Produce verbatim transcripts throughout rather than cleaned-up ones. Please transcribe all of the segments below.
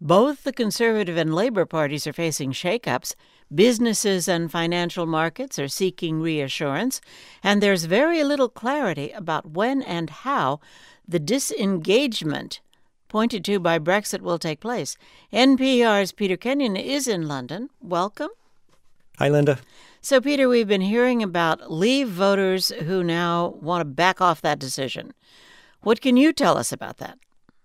Both the Conservative and Labour parties are facing shakeups. Businesses and financial markets are seeking reassurance, and there's very little clarity about when and how the disengagement pointed to by Brexit will take place. N P R's Peter Kenyon is in London. Welcome. Hi, Linda. So, Peter, we've been hearing about Leave voters who now want to back off that decision. What can you tell us about that?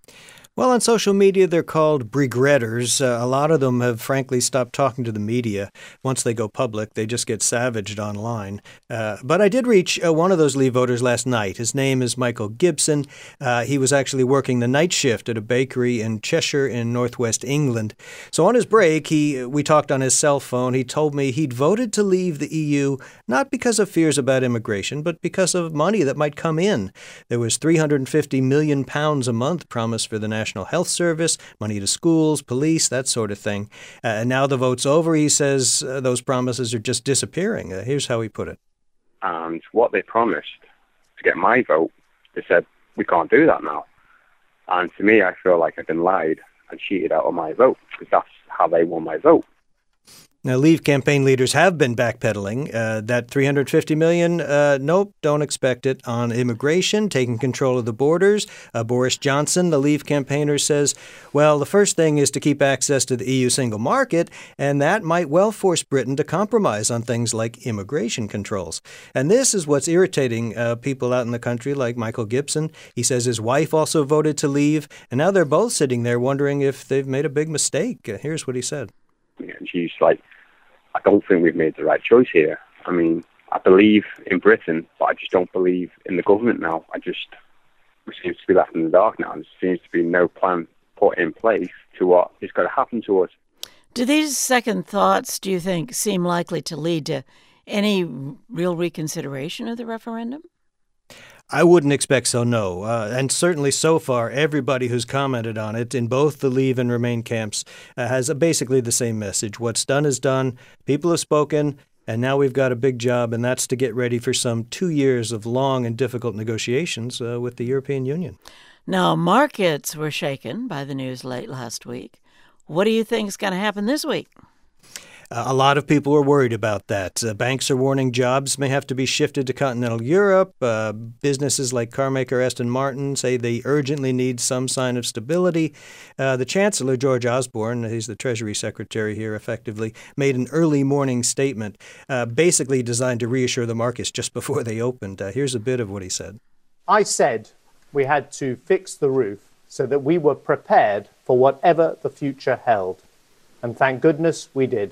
Well, on social media, they're called Brigretters. Uh, a lot of them have, frankly, stopped talking to the media. Once they go public, they just get savaged online. Uh, but I did reach uh, one of those Leave voters last night. His name is Michael Gibson. Uh, he was actually working the night shift at a bakery in Cheshire in northwest England. So on his break, he we talked on his cell phone. He told me he'd voted to leave the E U, not because of fears about immigration, but because of money that might come in. There was three hundred fifty million pounds a month promised for the National National Health Service, money to schools, police, that sort of thing. Uh, and now the vote's over, he says uh, those promises are just disappearing. Uh, here's how he put it. And what they promised to get my vote, they said, we can't do that now. And to me, I feel like I've been lied and cheated out of my vote, because that's how they won my vote. Now, Leave campaign leaders have been backpedaling. Uh, that three hundred fifty million dollars, uh, nope, don't expect it. On immigration, taking control of the borders, uh, Boris Johnson, the Leave campaigner, says, well, the first thing is to keep access to the E U single market, and that might well force Britain to compromise on things like immigration controls. And this is what's irritating uh, people out in the country like Michael Gibson. He says his wife also voted to leave, and now they're both sitting there wondering if they've made a big mistake. Uh, here's what he said. And she's like, I don't think we've made the right choice here. I mean, I believe in Britain, but I just don't believe in the government now. I just, we seem to be left in the dark now. There seems to be no plan put in place to what is going to happen to us. Do these second thoughts, do you think, seem likely to lead to any real reconsideration of the referendum? I wouldn't expect so, no. Uh, and certainly so far, everybody who's commented on it in both the Leave and Remain camps uh, has a, basically the same message. What's done is done. People have spoken, and now we've got a big job, and that's to get ready for some two years of long and difficult negotiations uh, with the European Union. Now, markets were shaken by the news late last week. What do you think is going to happen this week? Uh, a lot of people are worried about that. Uh, banks are warning jobs may have to be shifted to continental Europe. Uh, businesses like carmaker Aston Martin say they urgently need some sign of stability. Uh, the Chancellor, George Osborne, he's the Treasury Secretary here effectively, made an early morning statement uh, basically designed to reassure the markets just before they opened. Uh, here's a bit of what he said. I said we had to fix the roof so that we were prepared for whatever the future held. And thank goodness we did.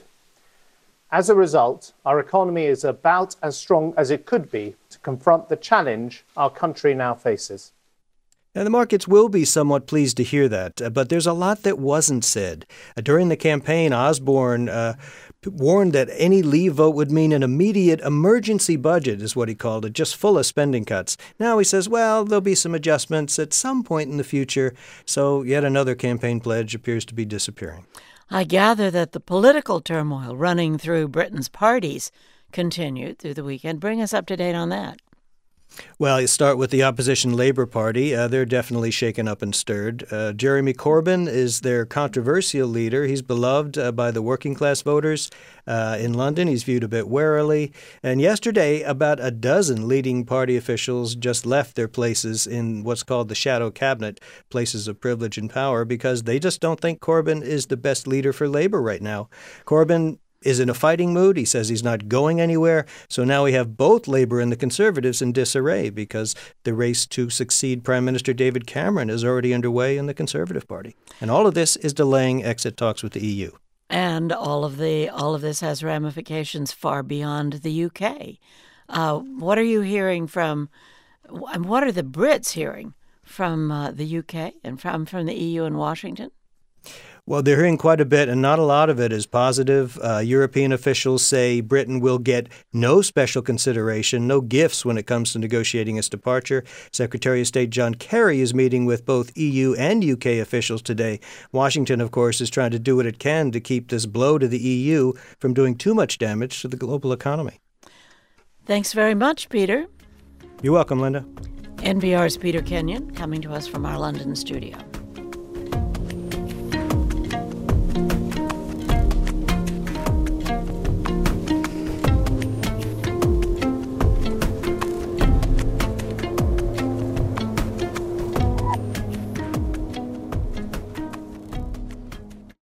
As a result, our economy is about as strong as it could be to confront the challenge our country now faces. Now, the markets will be somewhat pleased to hear that, uh, but there's a lot that wasn't said. Uh, during the campaign, Osborne uh, warned that any Leave vote would mean an immediate emergency budget, is what he called it, just full of spending cuts. Now he says, well, there'll be some adjustments at some point in the future, so yet another campaign pledge appears to be disappearing. I gather that the political turmoil running through Britain's parties continued through the weekend. Bring us up to date on that. Well, you start with the opposition Labour Party. Uh, they're definitely shaken up and stirred. Uh, Jeremy Corbyn is their controversial leader. He's beloved uh, by the working class voters. Uh, in London, he's viewed a bit warily. And yesterday, about a dozen leading party officials just left their places in what's called the shadow cabinet, places of privilege and power, because they just don't think Corbyn is the best leader for Labour right now. Corbyn is in a fighting mood. He says he's not going anywhere. So now we have both Labour and the Conservatives in disarray because the race to succeed Prime Minister David Cameron is already underway in the Conservative Party. And all of this is delaying exit talks with the E U. And all of the all of this has ramifications far beyond the U K. Uh, what are you hearing from, and what are the Brits hearing from uh, the U K and from, from the E U in Washington? Well, they're hearing quite a bit, and not a lot of it is positive. Uh, European officials say Britain will get no special consideration, no gifts when it comes to negotiating its departure. Secretary of State John Kerry is meeting with both E U and U K officials today. Washington, of course, is trying to do what it can to keep this blow to the E U from doing too much damage to the global economy. Thanks very much, Peter. You're welcome, Linda. N P R's Peter Kenyon coming to us from our London studio.